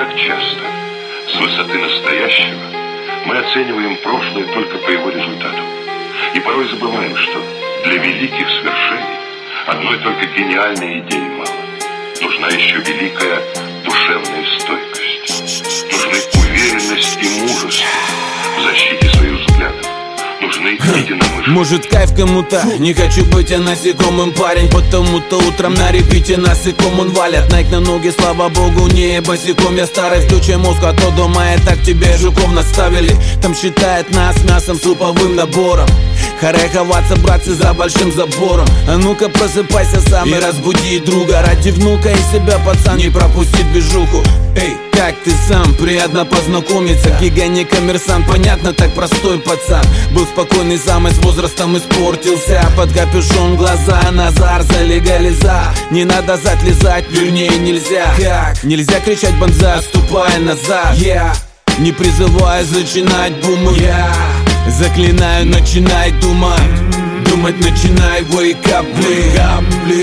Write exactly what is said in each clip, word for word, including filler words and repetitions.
как часто с высоты настоящего мы оцениваем прошлое только по его результату. И порой забываем, что для великих свершений одной только гениальной идеи мало. Нужна еще великая душевная стойкость. Нужны уверенность и мужество в защите своих взглядов. Нужны единомышленники. Может, кайф кому-то, не хочу быть я насекомым, парень. Потому-то утром на репите насеком он валят. Найк на ноги, слава богу, не босиком. Я старый, включай мозг, а то дома и так тебе жуков наставили. Там считает нас мясом суповым набором. Харе ховаться, братцы, за большим забором. А ну-ка просыпайся сам и разбуди друга. Ради внука и себя, пацан, не пропустить движуху. Эй, как ты сам, приятно познакомиться. Гига не коммерсант, понятно, так простой пацан. Был спокойный сам и с возрастом испортился. Под капюшон глаза, назар за легализа. Не надо зад лизать, вернее нельзя. Как? Нельзя кричать банза, ступая назад. Я yeah. не призываю зачинать бумы. Я yeah. заклинаю, начинай думать. Думать начинай, wake up, wake up,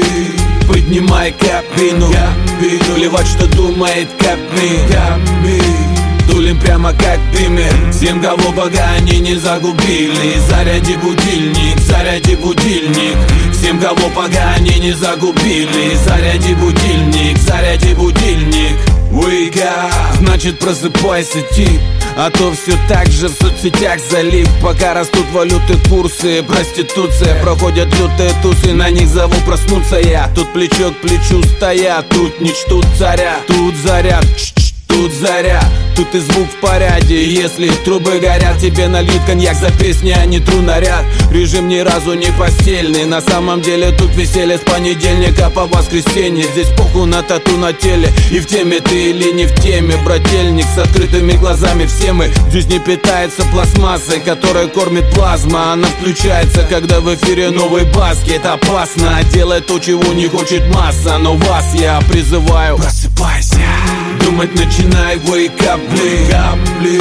поднимай капину, капину. Ливать, что думает капни, капни. Тулим прямо как дымер. Всем, кого бога они не загубили. Заряди будильник, заряди будильник. Всем, кого бога они не загубили. Заряди будильник, заряди будильник. Wake up. Значит просыпайся, тип. А то все так же в соцсетях залив. Пока растут валюты, курсы, проституция. Проходят лютые тусы, на них зову проснуться я. Тут плечо к плечу стоят, тут не чтут царя. Тут заряд, тут заря, тут и звук в порядке. Если трубы горят, тебе нальют коньяк за песни, а не тру наряд. Режим ни разу не постельный. На самом деле тут веселье с понедельника по воскресенье. Здесь похуй на тату на теле. И в теме ты или не в теме, брательник. С открытыми глазами все мы. Жизнь не питается пластмассой, которая кормит плазма. Она включается, когда в эфире новый баски. Это опасно, делай то, чего не хочет масса. Но вас я призываю: просыпайся. Думать начинай, wake up, wake up,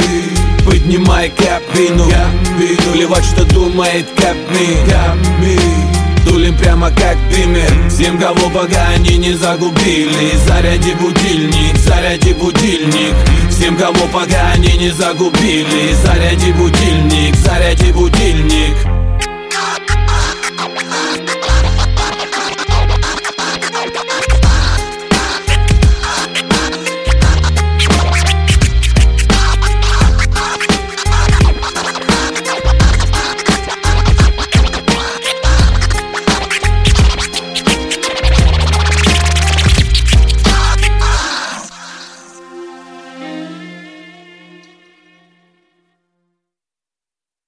поднимай капину, капину. Ливать, что думает капни, капни. Тулим прямо как дымер. Всем, кого бога они не загубили. Заряди будильник, заряди будильник. Всем, кого бога они не загубили. Заряди будильник, заряди будильник.